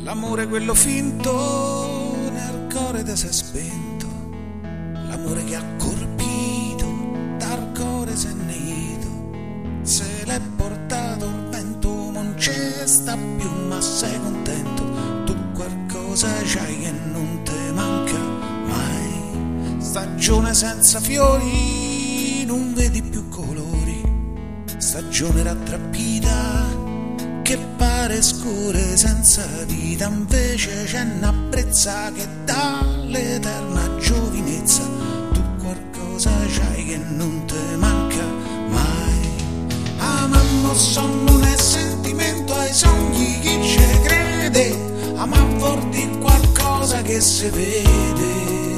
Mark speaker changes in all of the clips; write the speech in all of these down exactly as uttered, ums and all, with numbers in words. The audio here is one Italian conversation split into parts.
Speaker 1: L'amore quello finto nel cuore te si è spento, l'amore che ha colpito dal cuore se ne ido, se l'è portato il vento non c'è sta più ma sei contento, tu qualcosa c'hai che non te manca mai. Stagione senza fiori non vedi più colori, stagione rattrappita che pare scure senza vita, invece c'è una brezza che dà l'eterna giovinezza, tu qualcosa c'hai che non te manca mai. Amammo son non è sentimento ai sogni chi ci crede, amavor di qualcosa che si vede.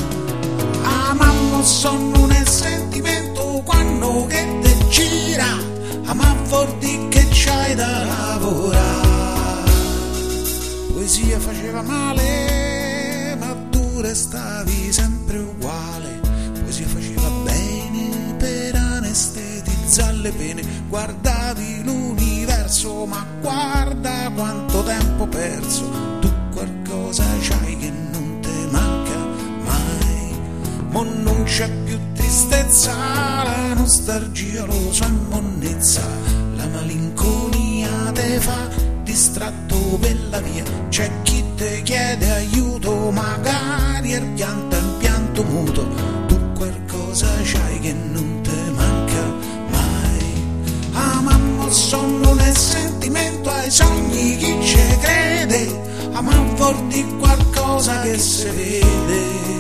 Speaker 1: Amammo son non è sentimento quando che te gira, amavor di che c'hai da lavorare. Poesia faceva male, ma tu restavi sempre uguale. Poesia faceva bene per anestetizzare le pene. Guardavi l'universo, ma guarda quanto tempo perso. Tu qualcosa c'hai che non te manca mai. Mo non c'è più tristezza, la nostalgia lo so è monnezza, la malinconia te fa distratto per la via, c'è chi te chiede aiuto, magari il pianto è un pianto muto, tu qualcosa c'hai che non te manca mai. Amammo son non è sentimento ai sogni chi ci crede, amavor di qualcosa che si vede.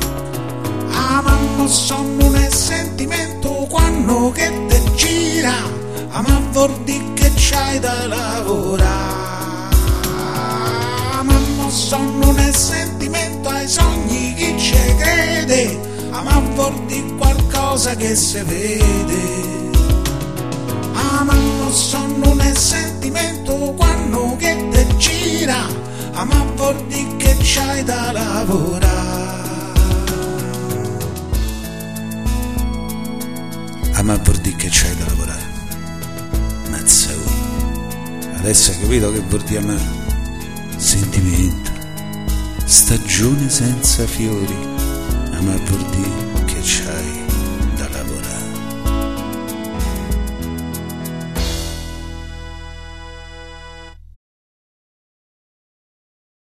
Speaker 1: Amammo son non è sentimento quando che te gira, amavor di che c'hai da lavorare. Amammo son non è sentimento ai sogni chi ci crede, amavor di qualcosa che si vede. Amammo son non è sentimento quando che te gira, amavor di che c'hai da lavorare.
Speaker 2: Ma vuol dire che c'hai da lavorare. Mazza, adesso hai capito che vuol dire amare? Sentimento, stagione senza fiori, ma vuol dire che c'hai